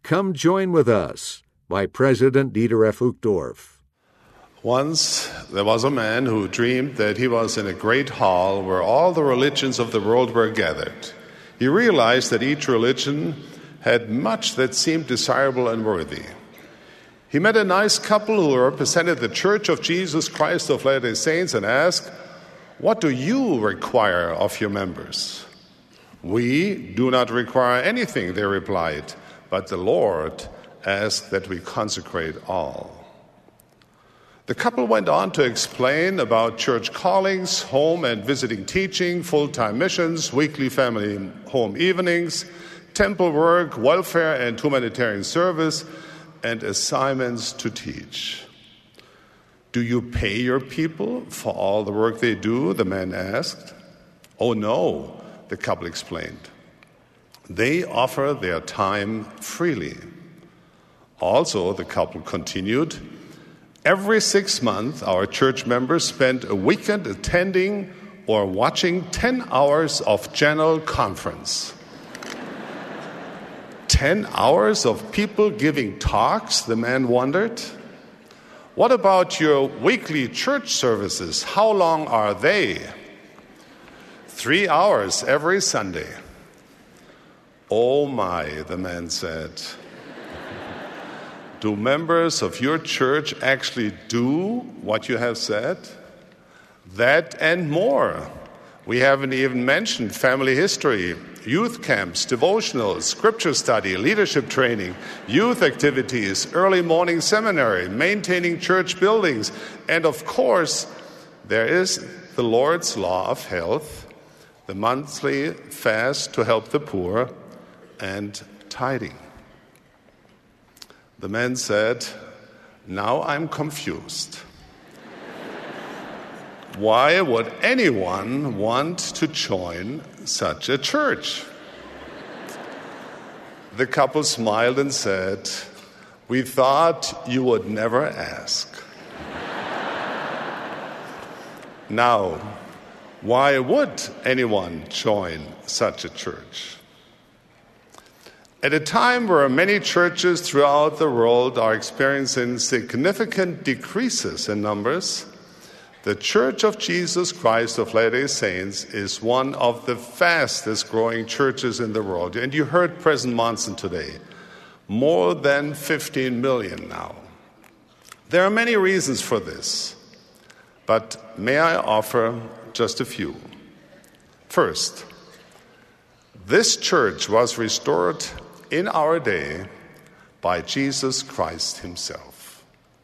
Come Join With Us by President Dieter F. Uchtdorf. Once there was a man who dreamed that he was in a great hall where all the religions of the world were gathered. He realized that each religion had much that seemed desirable and worthy. He met a nice couple who represented the Church of Jesus Christ of Latter-day Saints and asked, "What do you require of your members?" "We do not require anything," they replied, "but the Lord asks that we consecrate all." The couple went on to explain about church callings, home and visiting teaching, full-time missions, weekly family home evenings, temple work, welfare and humanitarian service, and assignments to teach. "Do you pay your people for all the work they do?" the man asked. "Oh no," the couple explained. "They offer their time freely." Also, the couple continued, "Every 6 months, our church members spend a weekend attending or watching 10 hours of general conference." 10 hours of people giving talks, the man wondered. "What about your weekly church services? How long are they?" 3 hours every Sunday." "Oh my," the man said. "Do members of your church actually do what you have said?" "That and more. We haven't even mentioned family history, youth camps, devotionals, scripture study, leadership training, youth activities, early morning seminary, maintaining church buildings, and of course, there is the Lord's Law of Health, the monthly fast to help the poor, and tithing." The man said, "Now I'm confused. Why would anyone want to join such a church?" The couple smiled and said, "We thought you would never ask." Now, why would anyone join such a church? At a time where many churches throughout the world are experiencing significant decreases in numbers, the Church of Jesus Christ of Latter-day Saints is one of the fastest growing churches in the world. And you heard President Monson today, more than 15 million now. There are many reasons for this, but may I offer just a few. First, this church was restored in our day by Jesus Christ himself.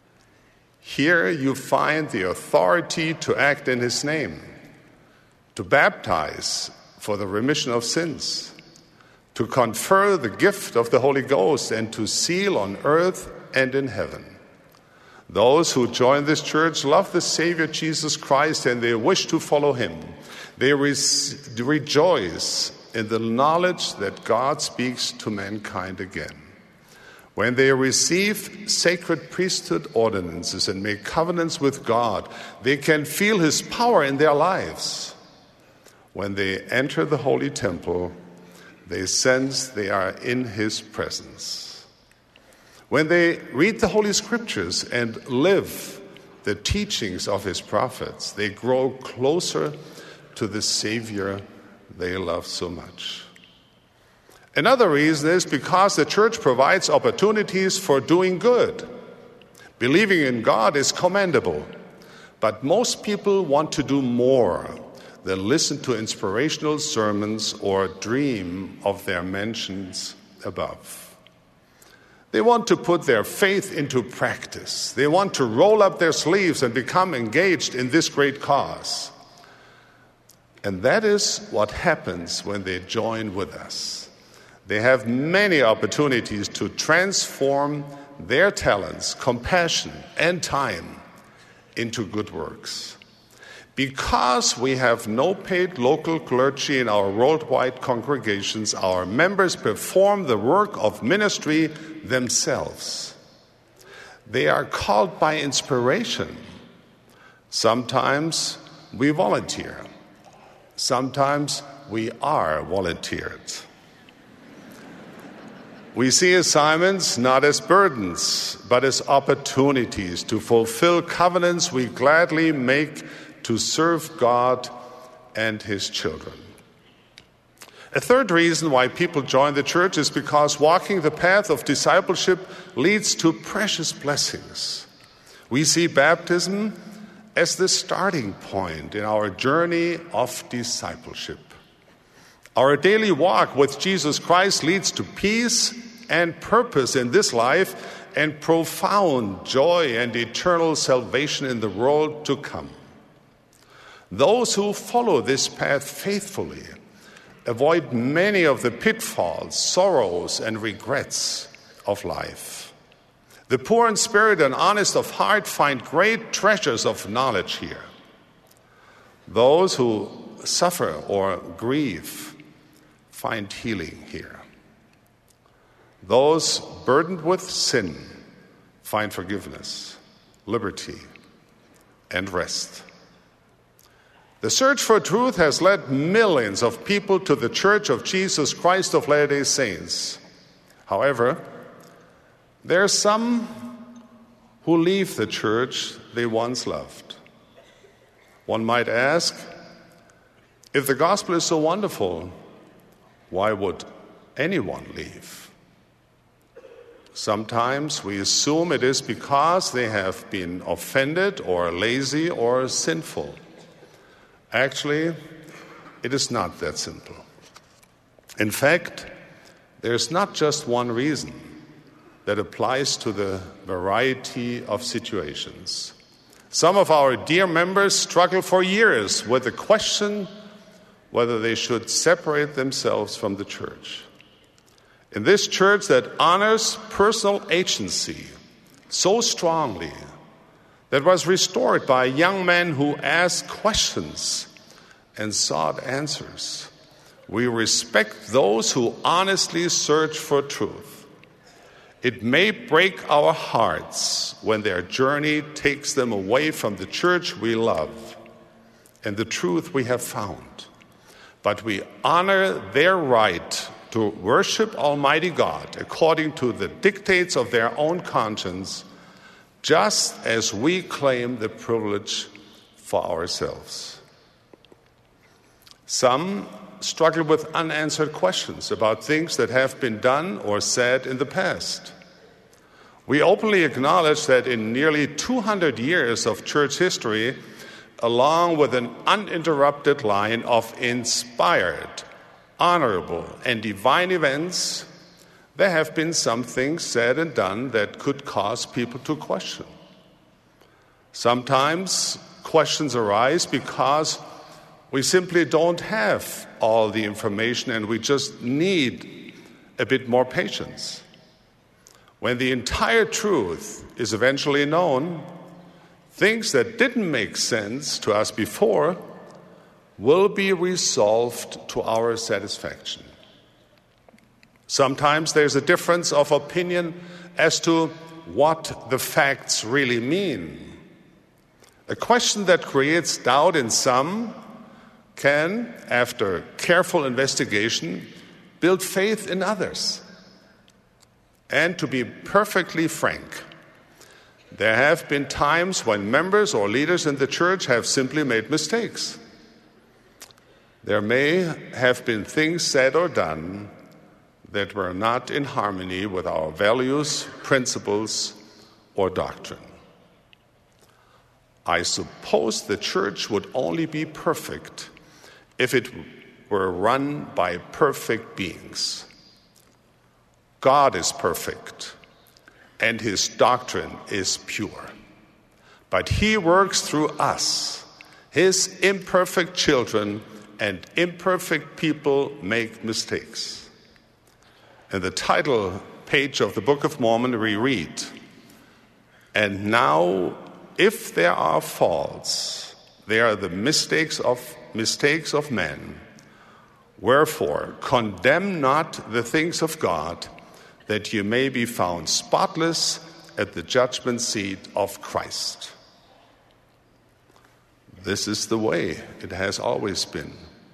Here you find the authority to act in his name, to baptize for the remission of sins, to confer the gift of the Holy Ghost, and to seal on earth and in heaven. Those who join this church love the Savior Jesus Christ and they wish to follow him. They rejoice in the knowledge that God speaks to mankind again. When they receive sacred priesthood ordinances and make covenants with God, they can feel his power in their lives. When they enter the holy temple, they sense they are in his presence. When they read the Holy Scriptures and live the teachings of his prophets, they grow closer to the Savior they love so much. Another reason is because the church provides opportunities for doing good. Believing in God is commendable, but most people want to do more than listen to inspirational sermons or dream of their mansions above. They want to put their faith into practice. They want to roll up their sleeves and become engaged in this great cause. And that is what happens when they join with us. They have many opportunities to transform their talents, compassion, and time into good works. Because we have no paid local clergy in our worldwide congregations, our members perform the work of ministry themselves. They are called by inspiration. Sometimes we volunteer. Sometimes we are volunteered. We see assignments not as burdens, but as opportunities to fulfill covenants we gladly make to serve God and His children. A third reason why people join the church is because walking the path of discipleship leads to precious blessings. We see baptism as the starting point in our journey of discipleship. Our daily walk with Jesus Christ leads to peace and purpose in this life and profound joy and eternal salvation in the world to come. Those who follow this path faithfully avoid many of the pitfalls, sorrows, and regrets of life. The poor in spirit and honest of heart find great treasures of knowledge here. Those who suffer or grieve find healing here. Those burdened with sin find forgiveness, liberty, and rest. The search for truth has led millions of people to the Church of Jesus Christ of Latter-day Saints. However, there are some who leave the church they once loved. One might ask, if the gospel is so wonderful, why would anyone leave? Sometimes we assume it is because they have been offended or lazy or sinful. Actually, it is not that simple. In fact, there's not just one reason that applies to the variety of situations. Some of our dear members struggle for years with the question whether they should separate themselves from the church. In this church that honors personal agency so strongly, that was restored by young men who asked questions and sought answers, we respect those who honestly search for truth. It may break our hearts when their journey takes them away from the church we love and the truth we have found. But we honor their right to worship Almighty God according to the dictates of their own conscience, just as we claim the privilege for ourselves. Some struggle with unanswered questions about things that have been done or said in the past. We openly acknowledge that in nearly 200 years of church history, along with an uninterrupted line of inspired, honorable, and divine events, there have been some things said and done that could cause people to question. Sometimes questions arise because we simply don't have all the information and we just need a bit more patience. When the entire truth is eventually known, things that didn't make sense to us before will be resolved to our satisfaction. Sometimes there's a difference of opinion as to what the facts really mean. A question that creates doubt in some can, after careful investigation, build faith in others. And to be perfectly frank, there have been times when members or leaders in the church have simply made mistakes. There may have been things said or done that were not in harmony with our values, principles, or doctrine. I suppose the church would only be perfect if it were run by perfect beings. God is perfect, and His doctrine is pure. But He works through us, His imperfect children, and imperfect people make mistakes. In the title page of the Book of Mormon, we read, "And now, if there are faults, they are the mistakes of men. Wherefore, condemn not the things of God, that you may be found spotless at the judgment seat of Christ." This is the way it has always been.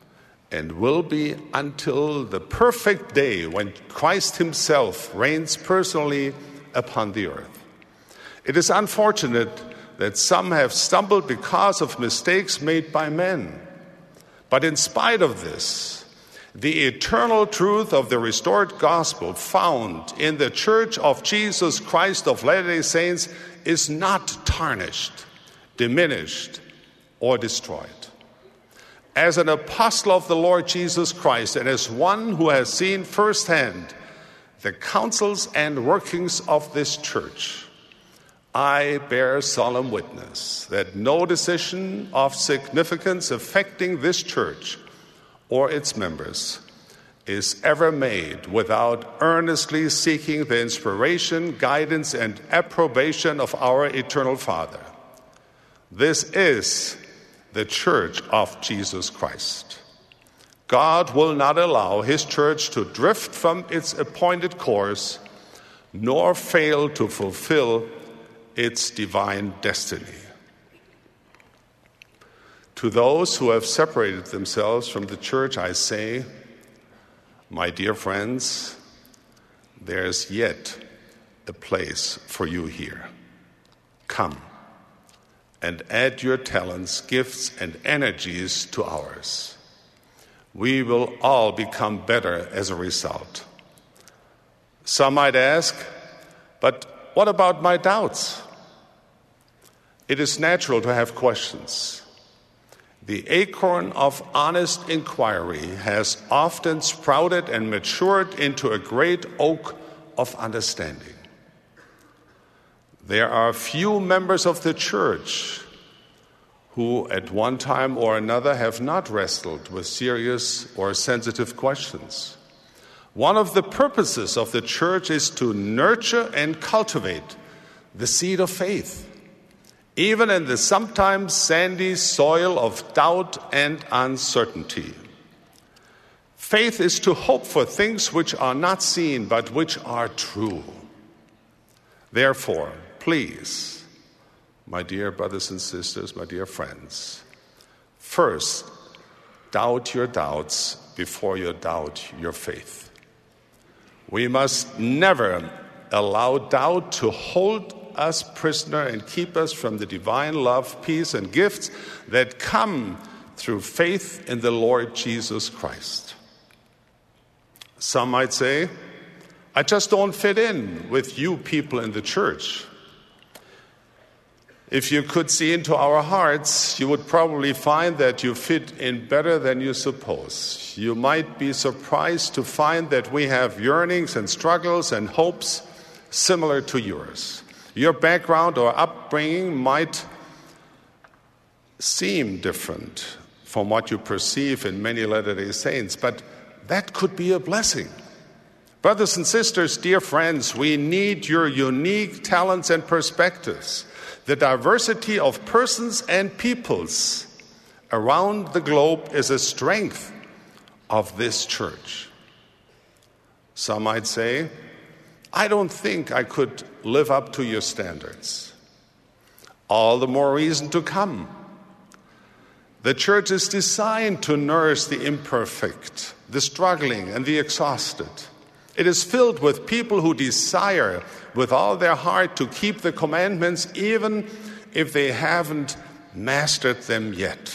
and will be until the perfect day when Christ himself reigns personally upon the earth. It is unfortunate that some have stumbled because of mistakes made by men. But in spite of this, the eternal truth of the restored gospel found in the Church of Jesus Christ of Latter-day Saints is not tarnished, diminished, or destroyed. As an apostle of the Lord Jesus Christ and as one who has seen firsthand the counsels and workings of this church, I bear solemn witness that no decision of significance affecting this church or its members is ever made without earnestly seeking the inspiration, guidance, and approbation of our eternal Father. This is the Church of Jesus Christ. God will not allow his church to drift from its appointed course, nor fail to fulfill its divine destiny. To those who have separated themselves from the church, I say, my dear friends, there's yet a place for you here. Come and add your talents, gifts, and energies to ours. We will all become better as a result. Some might ask, but what about my doubts? It is natural to have questions. The acorn of honest inquiry has often sprouted and matured into a great oak of understanding. There are few members of the church who at one time or another have not wrestled with serious or sensitive questions. One of the purposes of the church is to nurture and cultivate the seed of faith, even in the sometimes sandy soil of doubt and uncertainty. Faith is to hope for things which are not seen but which are true. Therefore, please, my dear brothers and sisters, my dear friends, first, doubt your doubts before you doubt your faith. We must never allow doubt to hold us prisoner and keep us from the divine love, peace, and gifts that come through faith in the Lord Jesus Christ. Some might say, I just don't fit in with you people in the church. If you could see into our hearts, you would probably find that you fit in better than you suppose. You might be surprised to find that we have yearnings and struggles and hopes similar to yours. Your background or upbringing might seem different from what you perceive in many Latter-day Saints, but that could be a blessing. Brothers and sisters, dear friends, we need your unique talents and perspectives. The diversity of persons and peoples around the globe is a strength of this church. Some might say, I don't think I could live up to your standards. All the more reason to come. The church is designed to nurse the imperfect, the struggling, and the exhausted. It is filled with people who desire with all their heart to keep the commandments, even if they haven't mastered them yet.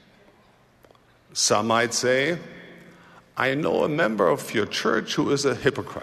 Some might say, I know a member of your church who is a hypocrite.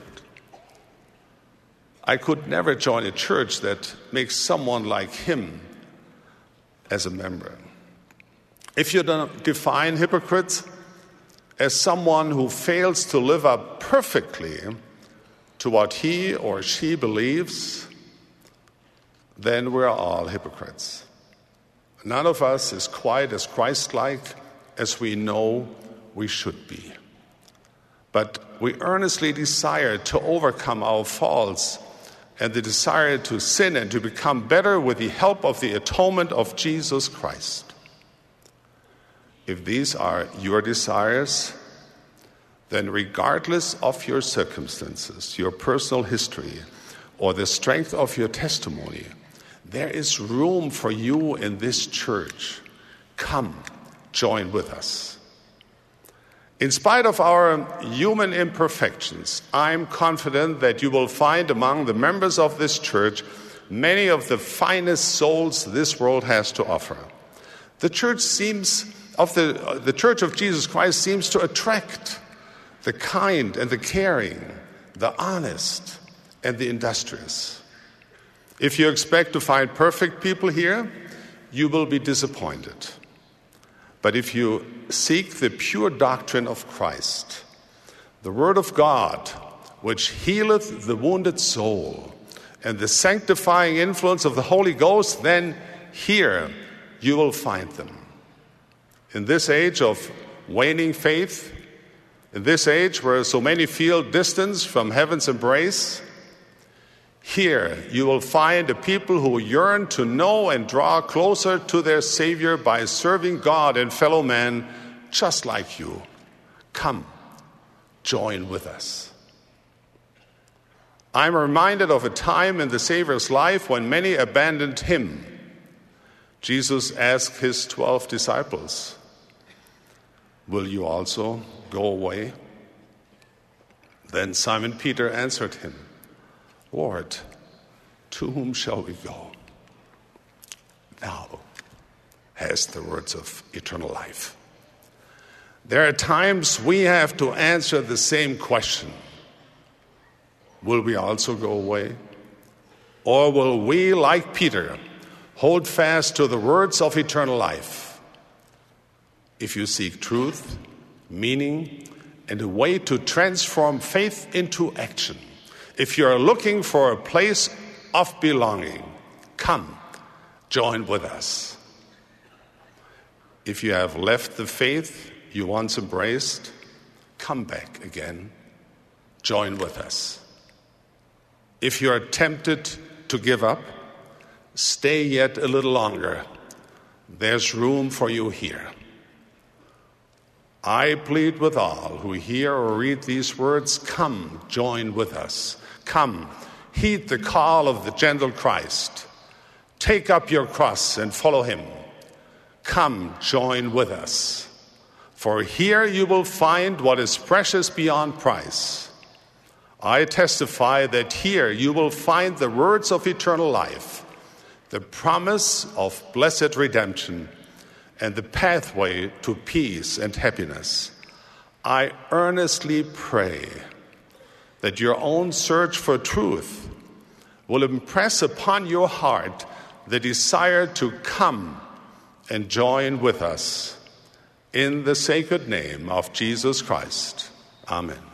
I could never join a church that makes someone like him as a member. If you don't define hypocrites as someone who fails to live up perfectly to what he or she believes, then we're all hypocrites. None of us is quite as Christ-like as we know we should be. But we earnestly desire to overcome our faults and the desire to sin and to become better with the help of the atonement of Jesus Christ. If these are your desires, then regardless of your circumstances, your personal history, or the strength of your testimony, there is room for you in this church. Come, join with us. In spite of our human imperfections, I'm confident that you will find among the members of this church many of the finest souls this world has to offer. The Church of Jesus Christ seems to attract the kind and the caring, the honest and the industrious. If you expect to find perfect people here, you will be disappointed. But if you seek the pure doctrine of Christ, the Word of God, which healeth the wounded soul, and the sanctifying influence of the Holy Ghost, then here you will find them. In this age of waning faith, in this age where so many feel distance from heaven's embrace, here you will find a people who yearn to know and draw closer to their Savior by serving God and fellow men just like you. Come, join with us. I'm reminded of a time in the Savior's life when many abandoned him. Jesus asked his 12 disciples, "Will you also go away?" Then Simon Peter answered him, "Lord, to whom shall we go? Thou hast the words of eternal life." There are times we have to answer the same question. Will we also go away? Or will we, like Peter, hold fast to the words of eternal life? If you seek truth, meaning, and a way to transform faith into action, if you're looking for a place of belonging, come, join with us. If you have left the faith you once embraced, come back again, join with us. If you are tempted to give up, stay yet a little longer. There's room for you here. I plead with all who hear or read these words, come, join with us. Come, heed the call of the gentle Christ. Take up your cross and follow him. Come, join with us. For here you will find what is precious beyond price. I testify that here you will find the words of eternal life, the promise of blessed redemption, and the pathway to peace and happiness. I earnestly pray that your own search for truth will impress upon your heart the desire to come and join with us. In the sacred name of Jesus Christ. Amen.